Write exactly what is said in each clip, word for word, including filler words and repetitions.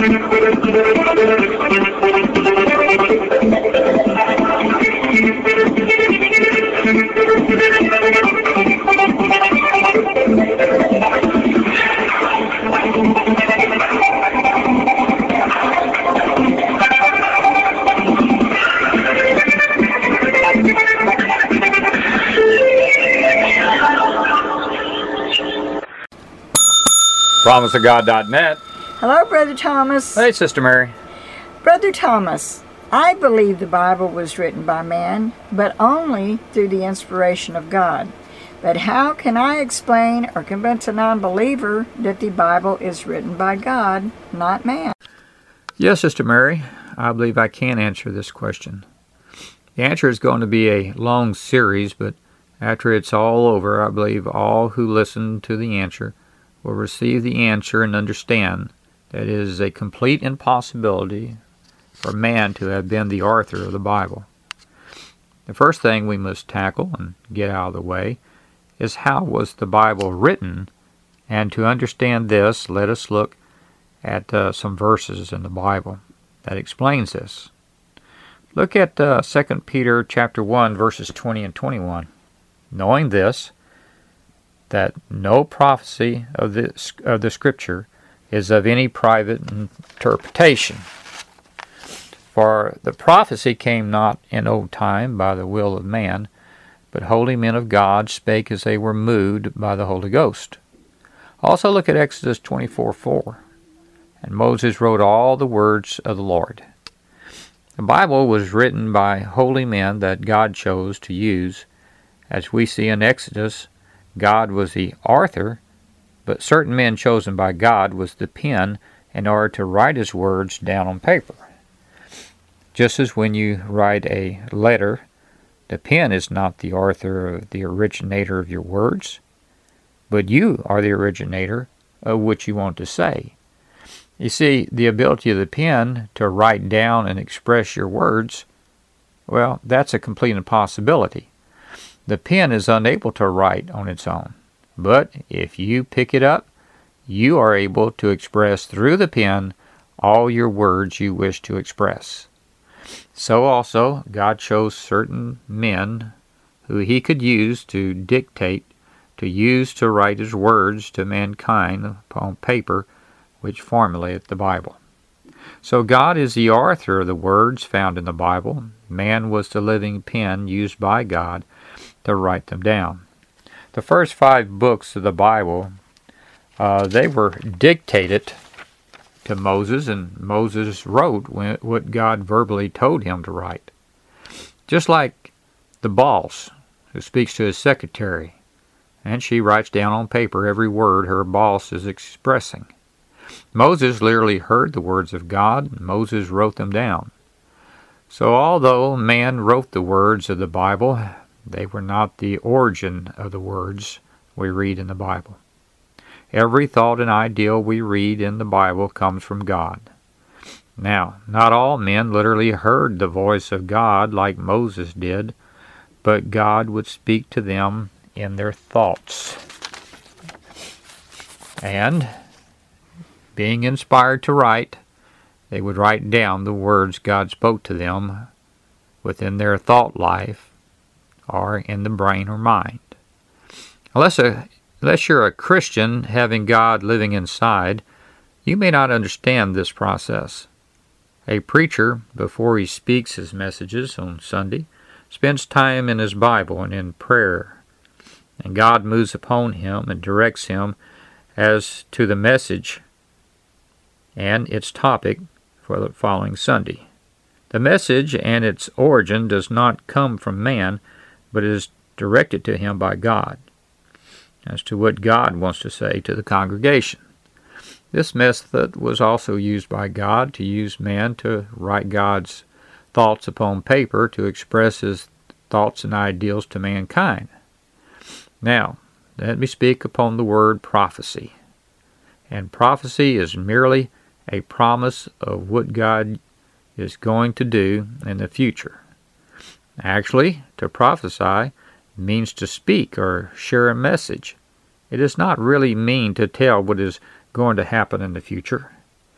promise of god dot net. Hello, Brother Thomas. Hey, Sister Mary. Brother Thomas, I believe the Bible was written by man, but only through the inspiration of God. But how can I explain or convince a non-believer that the Bible is written by God, not man? Yes, Sister Mary, I believe I can answer this question. The answer is going to be a long series, but after it's all over, I believe all who listen to the answer will receive the answer and understand that it is a complete impossibility for man to have been the author of the Bible. The first thing we must tackle and get out of the way is how was the Bible written, and to understand this, let us look at uh, some verses in the Bible that explains this. Look at uh, Second Peter chapter one, verses twenty and twenty-one. Knowing this, that no prophecy of the, of the Scripture is of any private interpretation. For the prophecy came not in old time by the will of man, but holy men of God spake as they were moved by the Holy Ghost. Also look at Exodus twenty-four four. And Moses wrote all the words of the Lord. The Bible was written by holy men that God chose to use. As we see in Exodus, God was the author, but certain men chosen by God was the pen in order to write his words down on paper. Just as when you write a letter, the pen is not the author or the originator of your words, but you are the originator of what you want to say. You see, the ability of the pen to write down and express your words, well, that's a complete impossibility. The pen is unable to write on its own, but if you pick it up, you are able to express through the pen all your words you wish to express. So also, God chose certain men who he could use to dictate, to use to write his words to mankind upon paper, which formulate the Bible. So God is the author of the words found in the Bible. Man was the living pen used by God to write them down. The first five books of the Bible, uh, they were dictated to Moses, and Moses wrote what God verbally told him to write. Just like the boss who speaks to his secretary, and she writes down on paper every word her boss is expressing. Moses literally heard the words of God, and Moses wrote them down. So although man wrote the words of the Bible, they were not the origin of the words we read in the Bible. Every thought and ideal we read in the Bible comes from God. Now, not all men literally heard the voice of God like Moses did, but God would speak to them in their thoughts. And, being inspired to write, they would write down the words God spoke to them within their thought life or in the brain or mind. Unless a Unless you're a Christian having God living inside, you may not understand this process. A preacher, before he speaks his messages on Sunday, spends time in his Bible and in prayer, and God moves upon him and directs him as to the message and its topic for the following Sunday. The message and its origin does not come from man, but is directed to him by God, as to what God wants to say to the congregation. This method was also used by God to use man to write God's thoughts upon paper to express his thoughts and ideals to mankind. Now, let me speak upon the word prophecy. And prophecy is merely a promise of what God is going to do in the future. Actually, to prophesy means to speak or share a message. It does not really mean to tell what is going to happen in the future.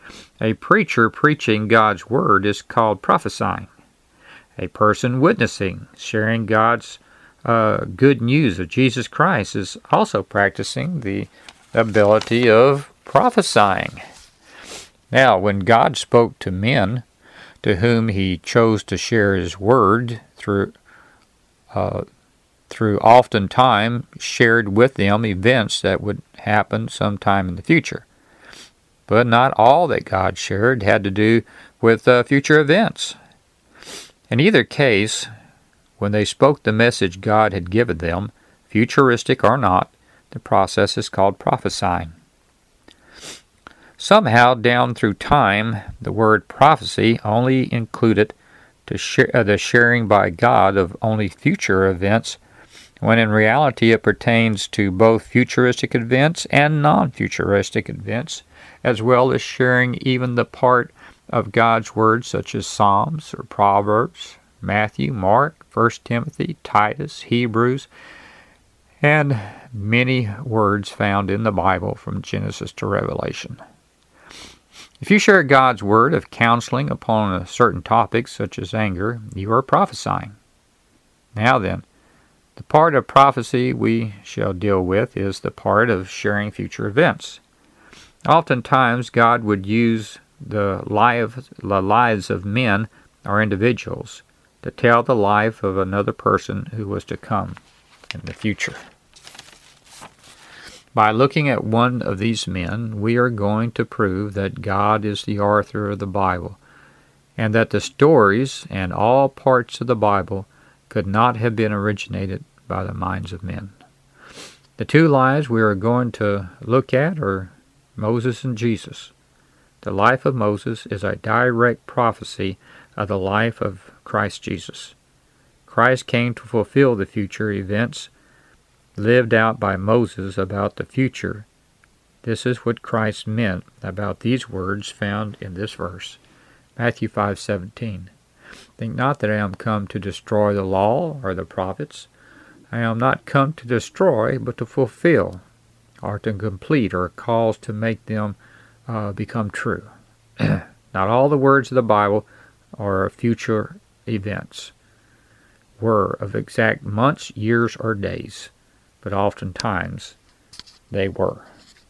A preacher preaching God's Word is called prophesying. A person witnessing, sharing God's uh, good news of Jesus Christ is also practicing the ability of prophesying. Now, when God spoke to men to whom he chose to share his word through uh, through oftentimes shared with them events that would happen sometime in the future. But not all that God shared had to do with uh, future events. In either case, when they spoke the message God had given them, futuristic or not, the process is called prophesying. Somehow, down through time, the word prophecy only included to share, uh, the sharing by God of only future events, when in reality it pertains to both futuristic events and non-futuristic events, as well as sharing even the part of God's Word such as Psalms or Proverbs, Matthew, Mark, First Timothy, Titus, Hebrews, and many words found in the Bible from Genesis to Revelation. If you share God's Word of counseling upon a certain topic such as anger, you are prophesying. Now then, the part of prophecy we shall deal with is the part of sharing future events. Oftentimes, God would use the, life, the lives of men or individuals to tell the life of another person who was to come in the future. By looking at one of these men, we are going to prove that God is the author of the Bible, and that the stories and all parts of the Bible could not have been originated by the minds of men. The two lives we are going to look at are Moses and Jesus. The life of Moses is a direct prophecy of the life of Christ Jesus. Christ came to fulfill the future events lived out by Moses about the future. This is what Christ meant about these words found in this verse, Matthew five seventeen. Think not that I am come to destroy the law or the prophets. I am not come to destroy, but to fulfill, or to complete, or cause to make them uh, become true. Not all the words of the Bible are future events, were of exact months, years, or days, but oftentimes they were.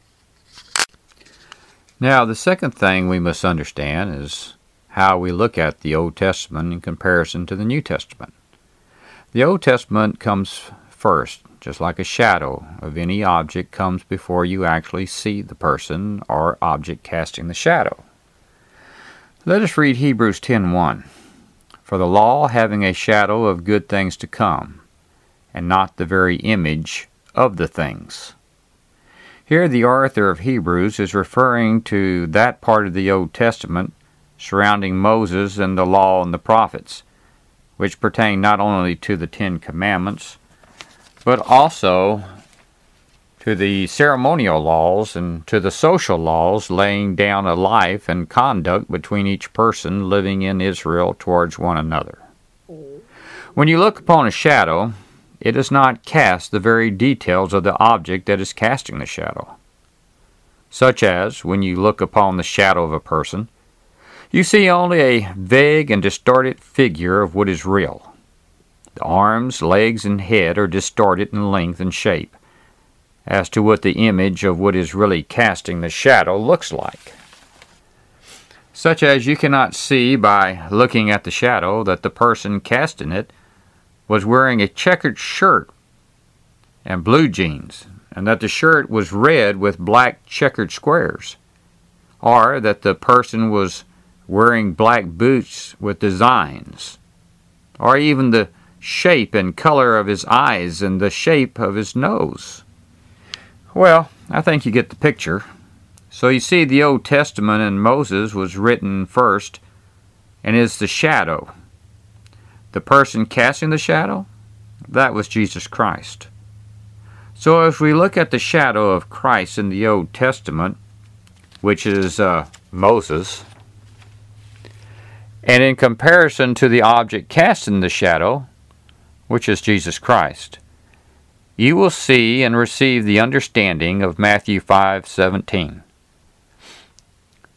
Now, the second thing we must understand is how we look at the Old Testament in comparison to the New Testament. The Old Testament comes first, just like a shadow of any object comes before you actually see the person or object casting the shadow. Let us read Hebrews ten one. For the law having a shadow of good things to come, and not the very image of the things. Here the author of Hebrews is referring to that part of the Old Testament surrounding Moses and the law and the prophets, which pertain not only to the Ten Commandments, but also to the ceremonial laws and to the social laws laying down a life and conduct between each person living in Israel towards one another. When you look upon a shadow, it does not cast the very details of the object that is casting the shadow. Such as, when you look upon the shadow of a person, you see only a vague and distorted figure of what is real. The arms, legs, and head are distorted in length and shape as to what the image of what is really casting the shadow looks like. Such as you cannot see by looking at the shadow that the person casting it was wearing a checkered shirt and blue jeans, and that the shirt was red with black checkered squares, or that the person was wearing black boots with designs, or even the shape and color of his eyes and the shape of his nose. Well, I think you get the picture. So you see, the Old Testament and Moses was written first and is the shadow. The person casting the shadow, that was Jesus Christ. So if we look at the shadow of Christ in the Old Testament, which is uh, Moses, and in comparison to the object casting the shadow, which is Jesus Christ, you will see and receive the understanding of Matthew five seventeen.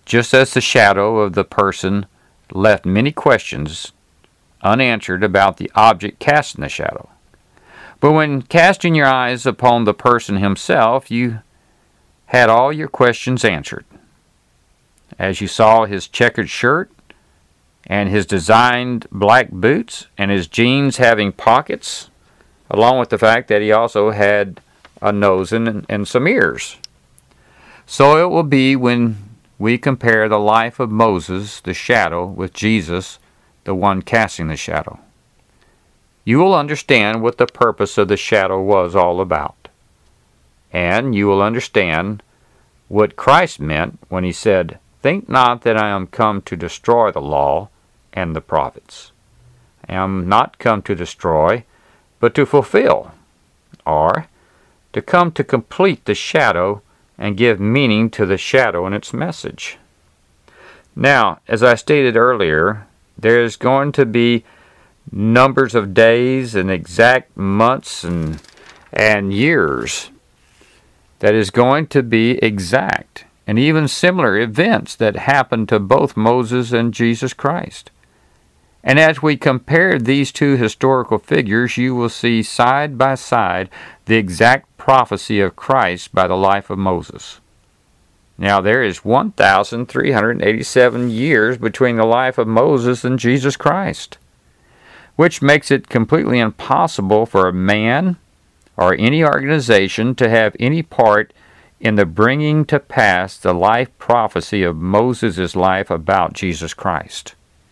just as the shadow of the person left many questions unanswered about the object cast in the shadow. But when casting your eyes upon the person himself, you had all your questions answered. As you saw his checkered shirt, and his designed black boots, and his jeans having pockets, along with the fact that he also had a nose and, and some ears. So it will be when we compare the life of Moses, the shadow, with Jesus, the one casting the shadow. You will understand what the purpose of the shadow was all about. And you will understand what Christ meant when he said, "Think not that I am come to destroy the law and the prophets. I am not come to destroy, but to fulfill," or to come to complete the shadow and give meaning to the shadow and its message. Now, as I stated earlier, there is going to be numbers of days and exact months and and years that is going to be exact, and even similar events that happened to both Moses and Jesus Christ. And as we compare these two historical figures, you will see side by side the exact prophecy of Christ by the life of Moses. Now there is one thousand three hundred eighty-seven years between the life of Moses and Jesus Christ, which makes it completely impossible for a man or any organization to have any part in the bringing to pass the life prophecy of Moses' life about Jesus Christ.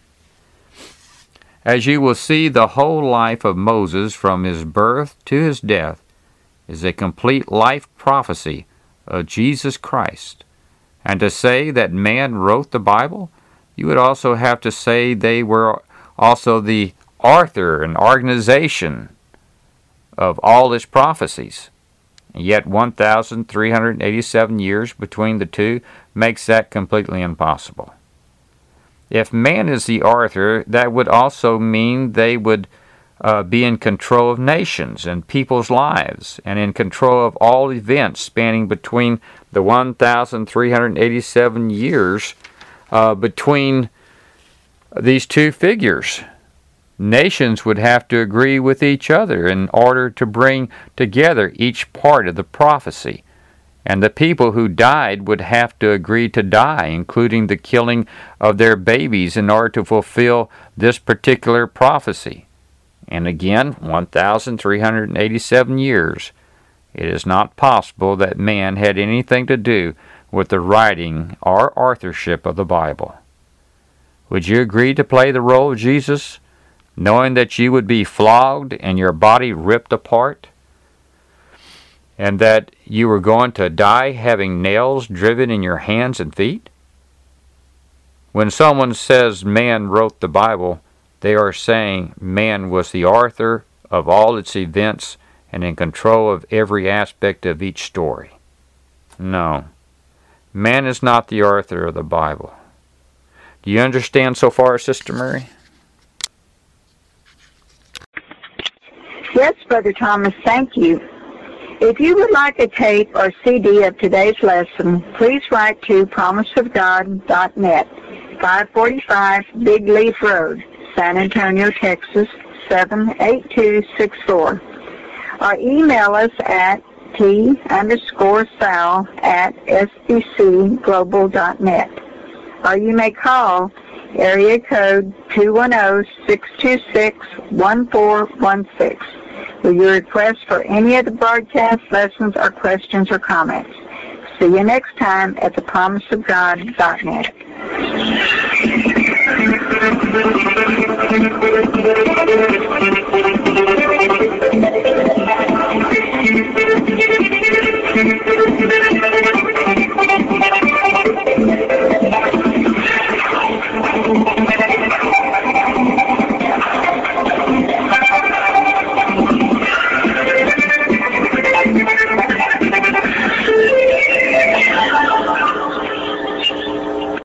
As you will see, the whole life of Moses from his birth to his death is a complete life prophecy of Jesus Christ. And to say that man wrote the Bible, you would also have to say they were also the author and organization of all his prophecies. And yet one thousand three hundred eighty-seven years between the two makes that completely impossible. If man is the author, that would also mean they would uh, be in control of nations and people's lives, and in control of all events spanning between the one thousand three hundred eighty-seven years uh, between these two figures. Nations would have to agree with each other in order to bring together each part of the prophecy. And the people who died would have to agree to die, including the killing of their babies, in order to fulfill this particular prophecy. And again, one thousand three hundred eighty-seven years. It is not possible that man had anything to do with the writing or authorship of the Bible. Would you agree to play the role of Jesus, knowing that you would be flogged and your body ripped apart, and that you were going to die having nails driven in your hands and feet? When someone says man wrote the Bible, they are saying man was the author of all its events and in control of every aspect of each story. No, man is not the author of the Bible. Do you understand so far, Sister Mary? Yes, Brother Thomas, thank you. If you would like a tape or C D of today's lesson, please write to promise of god dot net, five forty-five Big Leaf Road, San Antonio, Texas, seven eight two six four. Or email us at t underscore sal at sbcglobal dot net. Or you may call area code two one zero, six two six, one four one six with your request for any of the broadcast lessons or questions or comments. See you next time at the promise of god dot net.